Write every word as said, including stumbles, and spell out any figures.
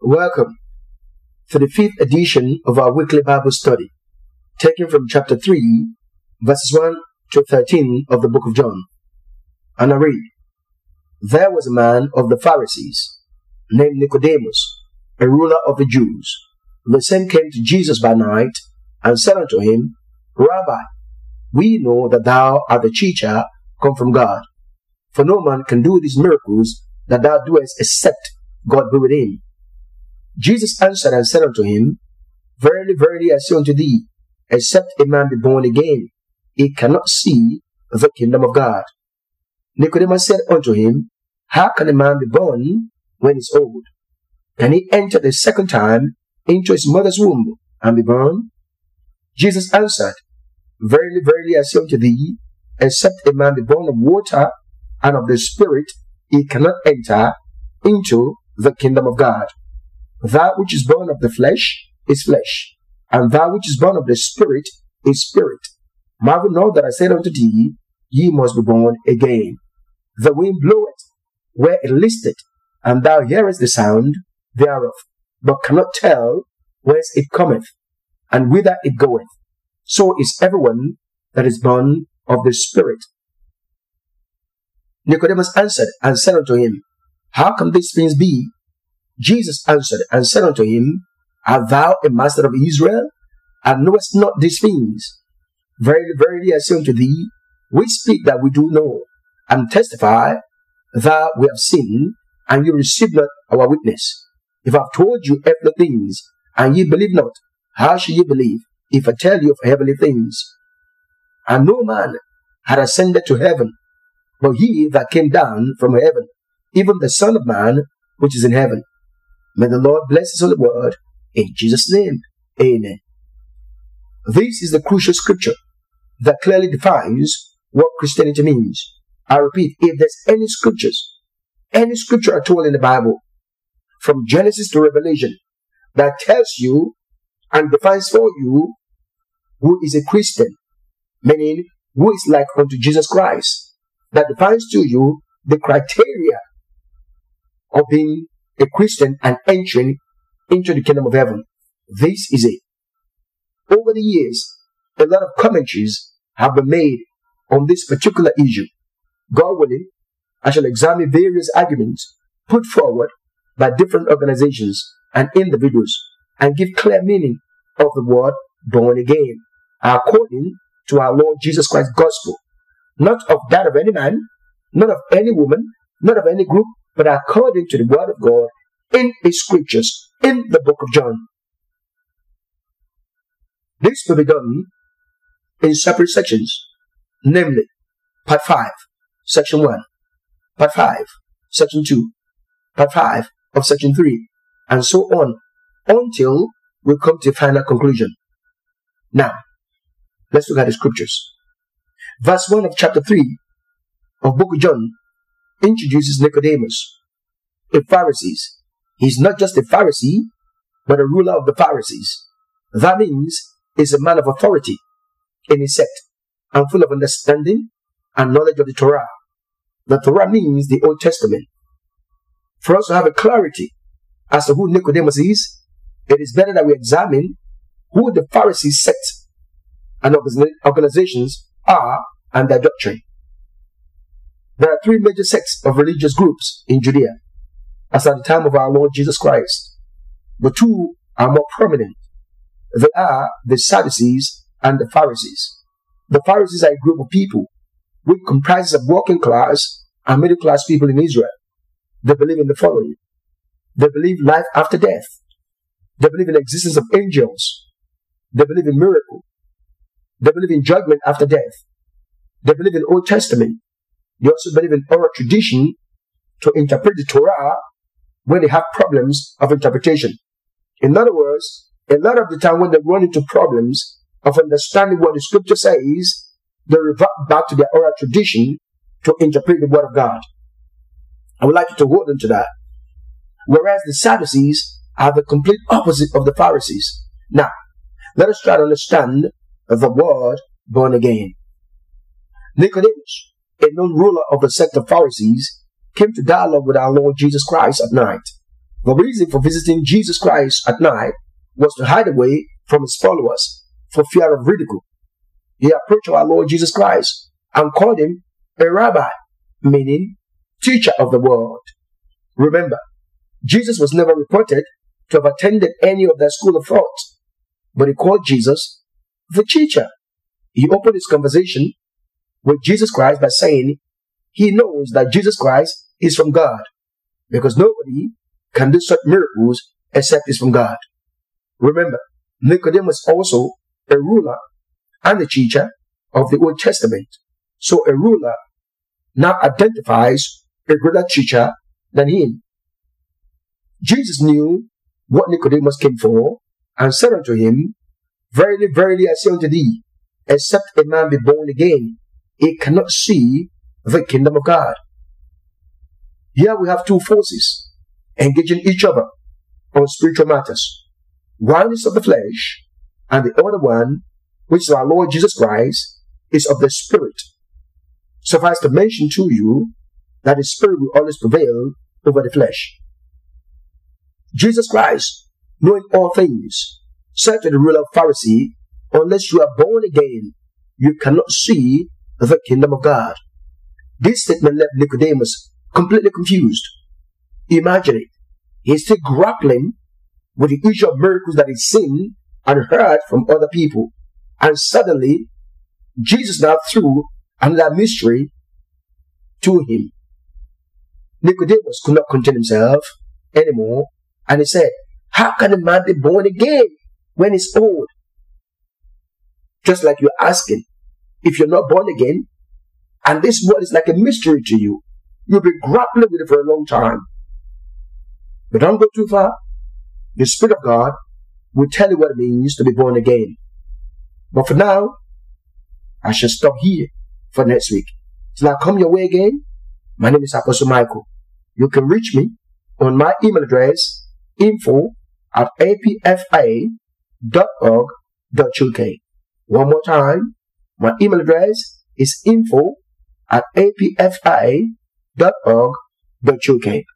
Welcome to the fifth edition of our weekly Bible study, taken from chapter three, verses one to thirteen of the book of John. And I read, There was a man of the Pharisees, named Nicodemus, a ruler of the Jews. The same came to Jesus by night, and said unto him, Rabbi, we know that thou art the teacher come from God. For no man can do these miracles that thou doest except God be with him. Jesus answered and said unto him, Verily, verily, I say unto thee, except a man be born again, he cannot see the kingdom of God. Nicodemus said unto him, How can a man be born when he is old? Can he enter the second time into his mother's womb and be born? Jesus answered, Verily, verily, I say unto thee, except a man be born of water and of the Spirit, he cannot enter into the kingdom of God. That which is born of the flesh is flesh, and that which is born of the Spirit is spirit. Marvel not that I said unto thee, Ye must be born again. The wind bloweth where it listeth, and thou hearest the sound thereof, but cannot tell whence it cometh, and whither it goeth. So is everyone that is born of the Spirit. Nicodemus answered and said unto him, How can these things be? Jesus answered and said unto him, Art thou a master of Israel, and knowest not these things? Verily, verily, I say unto thee, we speak that we do know, and testify that we have seen, and you receive not our witness. If I have told you earthly things, and ye believe not, how shall ye believe, if I tell you of heavenly things? And no man had ascended to heaven, but he that came down from heaven, even the Son of Man, which is in heaven. May the Lord bless his holy word, in Jesus' name. Amen. This is the crucial scripture that clearly defines what Christianity means. I repeat, if there's any scriptures, any scripture at all in the Bible, from Genesis to Revelation, that tells you and defines for you who is a Christian, meaning who is like unto Jesus Christ, that defines to you the criteria of being a Christian and entering into the kingdom of heaven. This is it. Over the years, a lot of commentaries have been made on this particular issue. God willing, I shall examine various arguments put forward by different organizations and individuals and give clear meaning of the word born again, according to our Lord Jesus Christ's gospel, not of that of any man, not of any woman, not of any group, but according to the word of God in the scriptures in the book of John. This will be done in separate sections, namely part five, section one, part five, section two, part five of section three, and so on until we come to a final conclusion. Now, let's look at the scriptures. Verse one of chapter three of book of John introduces Nicodemus, a Pharisee. He's not just a Pharisee, but a ruler of the Pharisees. That means he's a man of authority in his sect and full of understanding and knowledge of the Torah. The Torah means the Old Testament. For us to have a clarity as to who Nicodemus is, it is better that we examine who the Pharisees sect and organizations are and their doctrine. There are three major sects of religious groups in Judea, as at the time of our Lord Jesus Christ. But two are more prominent. They are the Sadducees and the Pharisees. The Pharisees are a group of people which comprises of working class and middle class people in Israel. They believe in the following. They believe life after death. They believe in the existence of angels. They believe in miracle. They believe in judgment after death. They believe in Old Testament. They also believe in oral tradition to interpret the Torah when they have problems of interpretation. In other words, a lot of the time when they run into problems of understanding what the scripture says, they revert back to their oral tradition to interpret the word of God. I would like you to hold on to that. Whereas the Sadducees are the complete opposite of the Pharisees. Now, let us try to understand the word born again. Nicodemus, a known ruler of the sect of Pharisees, came to dialogue with our Lord Jesus Christ at night. The reason for visiting Jesus Christ at night was to hide away from his followers for fear of ridicule. He approached our Lord Jesus Christ and called him a rabbi, meaning teacher of the world. Remember, Jesus was never reported to have attended any of their school of thought, but he called Jesus the teacher. He opened his conversation with Jesus Christ by saying he knows that Jesus Christ is from God, because nobody can do such miracles except it's from God. Remember, Nicodemus also a ruler and a teacher of the Old Testament. So a ruler now identifies a greater teacher than him. Jesus knew what Nicodemus came for and said unto him, Verily, verily, I say unto thee, except a man be born again, he cannot see the kingdom of God. Here we have two forces engaging each other on spiritual matters. One is of the flesh, and the other one, which is our Lord Jesus Christ, is of the Spirit. Suffice to mention to you that the Spirit will always prevail over the flesh. Jesus Christ, knowing all things, said to the ruler of Pharisee, unless you are born again, you cannot see the kingdom of God. This statement left Nicodemus completely confused. Imagine it. He's still grappling with the issue of miracles that he's seen and heard from other people. And suddenly, Jesus now threw another mystery to him. Nicodemus could not contain himself anymore, and he said, how can a man be born again when he's old? Just like you're asking, if you're not born again, and this word is like a mystery to you, you'll be grappling with it for a long time. But don't go too far. The Spirit of God will tell you what it means to be born again. But for now, I shall stop here for next week. Till I come your way again, my name is Apostle Michael. You can reach me on my email address, info at a p f a dot org dot u k. One more time, my email address is info at a p f a dot org dot u k.